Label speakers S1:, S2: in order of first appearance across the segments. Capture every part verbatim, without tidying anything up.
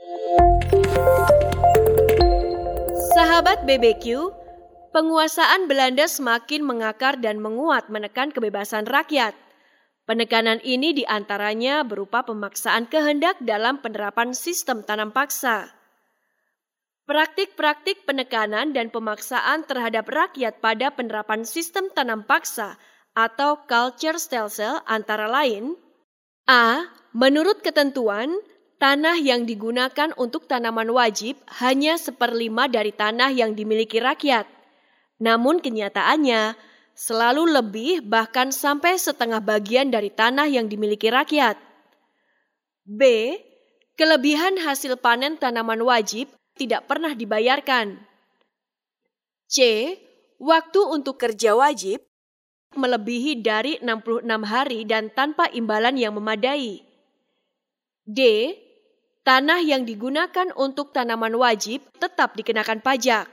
S1: Sahabat B B Q, penguasaan Belanda semakin mengakar dan menguat menekan kebebasan rakyat. Penekanan ini diantaranya berupa pemaksaan kehendak dalam penerapan sistem tanam paksa. Praktik-praktik penekanan dan pemaksaan terhadap rakyat pada penerapan sistem tanam paksa atau culture stelsel antara lain: A. Menurut ketentuan, tanah yang digunakan untuk tanaman wajib hanya seperlima dari tanah yang dimiliki rakyat. Namun kenyataannya, selalu lebih bahkan sampai setengah bagian dari tanah yang dimiliki rakyat. B. Kelebihan hasil panen tanaman wajib tidak pernah dibayarkan. C. Waktu untuk kerja wajib melebihi dari enam puluh enam hari dan tanpa imbalan yang memadai. D. Tanah yang digunakan untuk tanaman wajib tetap dikenakan pajak.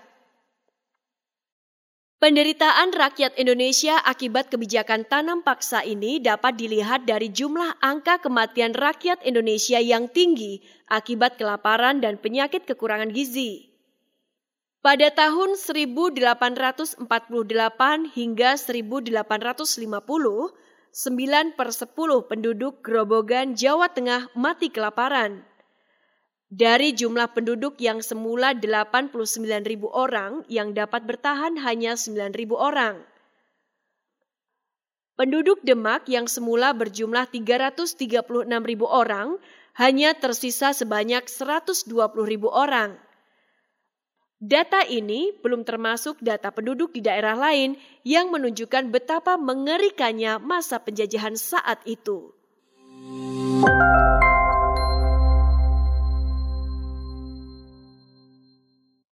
S1: Penderitaan rakyat Indonesia akibat kebijakan tanam paksa ini dapat dilihat dari jumlah angka kematian rakyat Indonesia yang tinggi akibat kelaparan dan penyakit kekurangan gizi. Pada tahun seribu delapan ratus empat puluh delapan hingga seribu delapan ratus lima puluh, sembilan per sepuluh penduduk Grobogan, Jawa Tengah mati kelaparan. Dari jumlah penduduk yang semula delapan puluh sembilan ribu orang, yang dapat bertahan hanya sembilan ribu orang. Penduduk Demak yang semula berjumlah tiga ratus tiga puluh enam ribu orang, hanya tersisa sebanyak seratus dua puluh ribu orang. Data ini belum termasuk data penduduk di daerah lain yang menunjukkan betapa mengerikannya masa penjajahan saat itu.